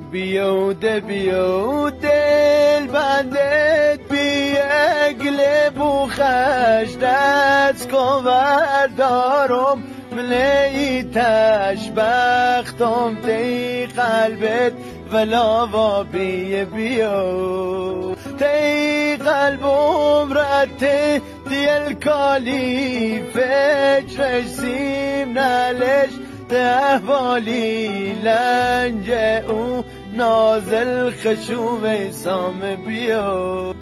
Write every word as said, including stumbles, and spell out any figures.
بیوده بیو دل بندت بی اگل بوخش دست کن دارم ملیتش بختم تی قلبت ولا بی بیو تی قلبم رد دی الکالی فکرش سیم نلش تحوالی لنج او نازل خشوم سام بیو